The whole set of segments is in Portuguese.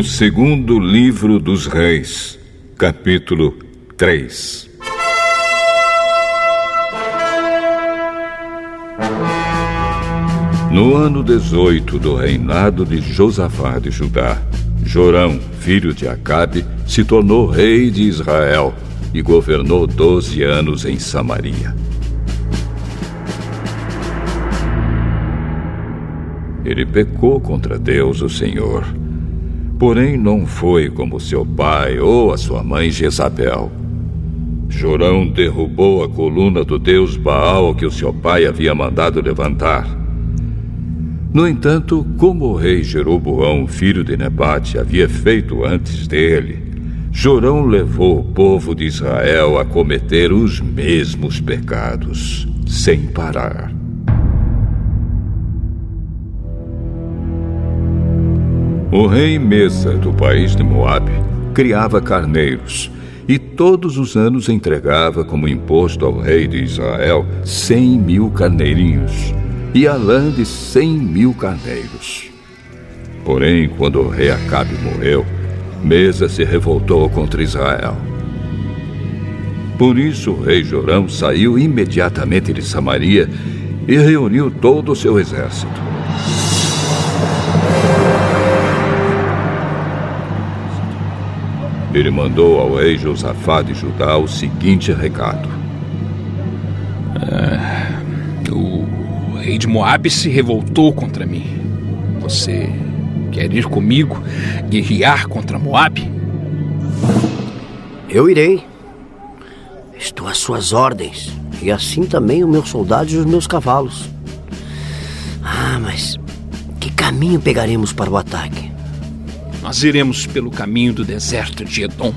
segundo livro dos Reis, capítulo 3. No ano 18 do reinado de Josafá de Judá, Jorão, filho de Acabe, se tornou rei de Israel e governou 12 anos em Samaria. Ele pecou contra Deus, o Senhor. Porém, não foi como seu pai ou a sua mãe Jezabel. Jorão derrubou a coluna do deus Baal que o seu pai havia mandado levantar. No entanto, como o rei Jeroboão, filho de Nebate, havia feito antes dele, Jorão levou o povo de Israel a cometer os mesmos pecados, sem parar. O rei Mesa, do país de Moabe, criava carneiros e todos os anos entregava como imposto ao rei de Israel 100.000 carneirinhos e a lã de 100.000 carneiros. Porém, quando o rei Acabe morreu, Mesa se revoltou contra Israel. Por isso o rei Jorão saiu imediatamente de Samaria e reuniu todo o seu exército. Ele mandou ao rei Josafá de Judá o seguinte recado: O rei de Moabe se revoltou contra mim. Você quer ir comigo guerrear contra Moabe? Eu irei. Estou às suas ordens. E assim também os meus soldados e os meus cavalos. Mas que caminho pegaremos para o ataque? Nós iremos pelo caminho do deserto de Edom.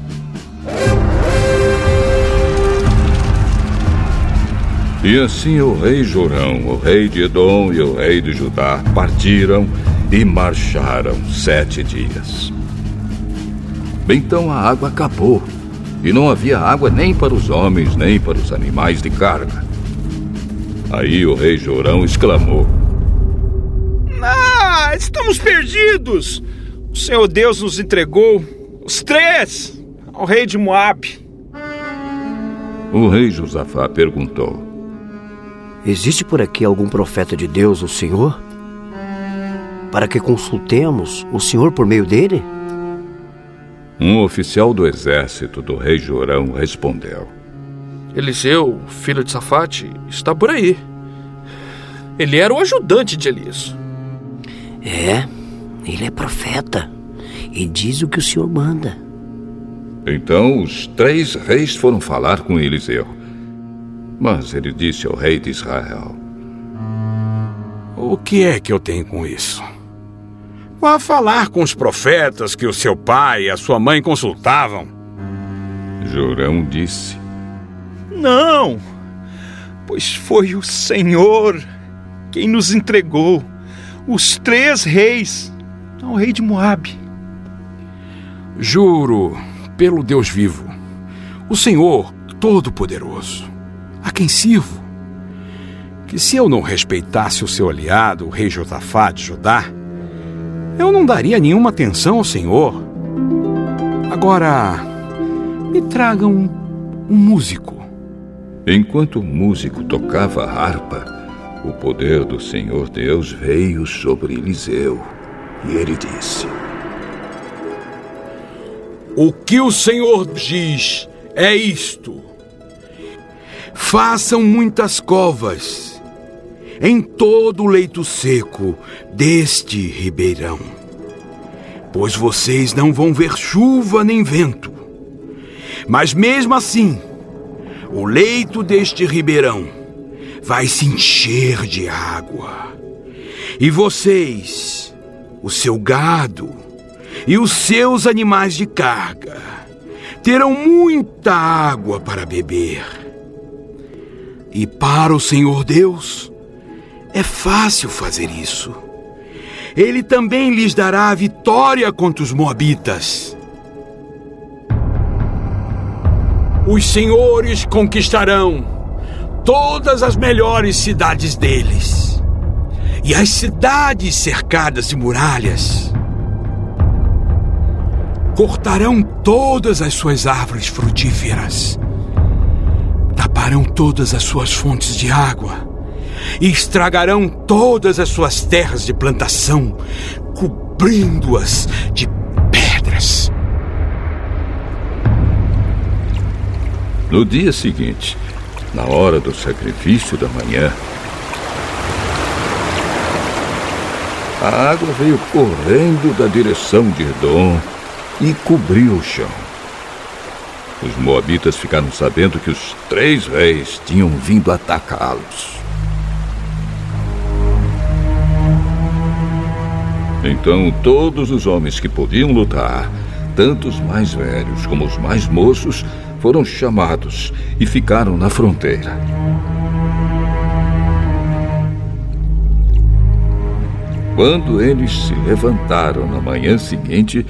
E assim o rei Jorão, o rei de Edom e o rei de Judá partiram e marcharam 7 dias. Então a água acabou, e não havia água nem para os homens, nem para os animais de carga. Aí o rei Jorão exclamou: Estamos perdidos! O Senhor Deus nos entregou os 3 ao rei de Moabe. O rei Josafá perguntou: Existe por aqui algum profeta de Deus, o Senhor? Para que consultemos o Senhor por meio dele? Um oficial do exército do rei Jorão respondeu: Eliseu, filho de Safate, está por aí. Ele era o ajudante de Elias. Ele é profeta e diz o que o Senhor manda. Então os 3 reis foram falar com Eliseu. Mas ele disse ao rei de Israel: O que é que eu tenho com isso? Vá falar com os profetas que o seu pai e a sua mãe consultavam. Jorão disse: Não, pois foi o Senhor quem nos entregou os 3 reis ao rei de Moabe. Juro pelo Deus vivo, o Senhor Todo-Poderoso, a quem sirvo, que se eu não respeitasse o seu aliado, o rei Josafá de Judá, eu não daria nenhuma atenção ao Senhor. Agora, me tragam um músico. Enquanto o músico tocava a harpa, o poder do Senhor Deus veio sobre Eliseu, e ele disse: O que o Senhor diz é isto: façam muitas covas em todo o leito seco deste ribeirão, pois vocês não vão ver chuva nem vento. Mas mesmo assim, o leito deste ribeirão vai se encher de água. E vocês, o seu gado e os seus animais de carga terão muita água para beber. E para o Senhor Deus é fácil fazer isso. Ele também lhes dará a vitória contra os moabitas. Os senhores conquistarão todas as melhores cidades deles e as cidades cercadas de muralhas. cortarão todas as suas árvores frutíferas, taparão todas as suas fontes de água e estragarão todas as suas terras de plantação, cobrindo-as de pedras. No dia seguinte, na hora do sacrifício da manhã, a água veio correndo da direção de Edom e cobriu o chão. Os moabitas ficaram sabendo que os 3 reis tinham vindo atacá-los. Então todos os homens que podiam lutar, tanto os mais velhos como os mais moços, foram chamados e ficaram na fronteira. Quando eles se levantaram na manhã seguinte,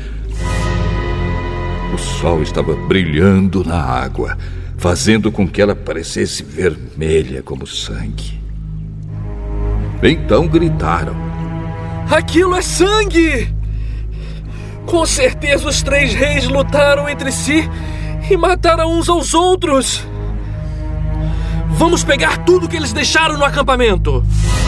o sol estava brilhando na água, fazendo com que ela parecesse vermelha como sangue. Então gritaram: Aquilo é sangue! Com certeza os 3 reis lutaram entre si e mataram uns aos outros. Vamos pegar tudo que eles deixaram no acampamento.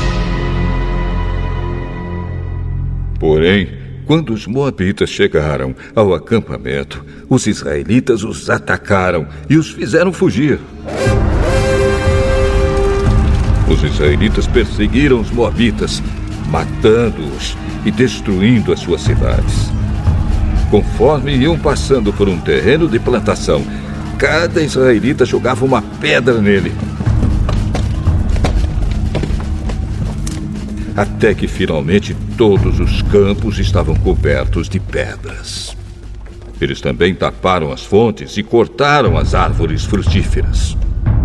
Porém, quando os moabitas chegaram ao acampamento, os israelitas os atacaram e os fizeram fugir. Os israelitas perseguiram os moabitas, matando-os e destruindo as suas cidades. Conforme iam passando por um terreno de plantação, cada israelita jogava uma pedra nele, até que finalmente todos os campos estavam cobertos de pedras. Eles também taparam as fontes e cortaram as árvores frutíferas.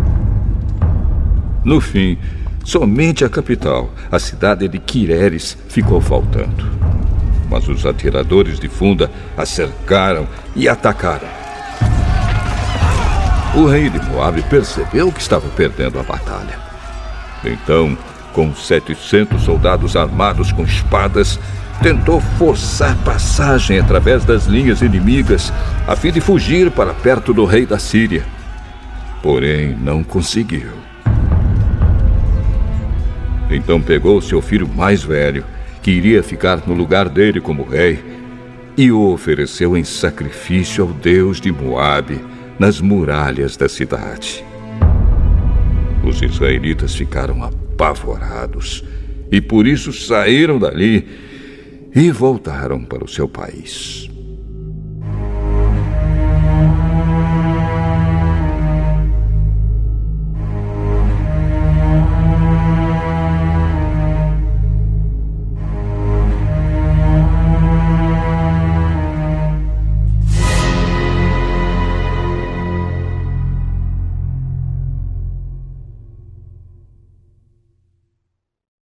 No fim, somente a capital, a cidade de Quireres, ficou faltando. Mas os atiradores de funda a cercaram e atacaram. O rei de Moabe percebeu que estava perdendo a batalha. Então, com 700 soldados armados com espadas, tentou forçar passagem através das linhas inimigas, a fim de fugir para perto do rei da Síria. Porém, não conseguiu. Então pegou seu filho mais velho, que iria ficar no lugar dele como rei, e o ofereceu em sacrifício ao deus de Moabe nas muralhas da cidade. Os israelitas ficaram apavorados e por isso saíram dali e voltaram para o seu país.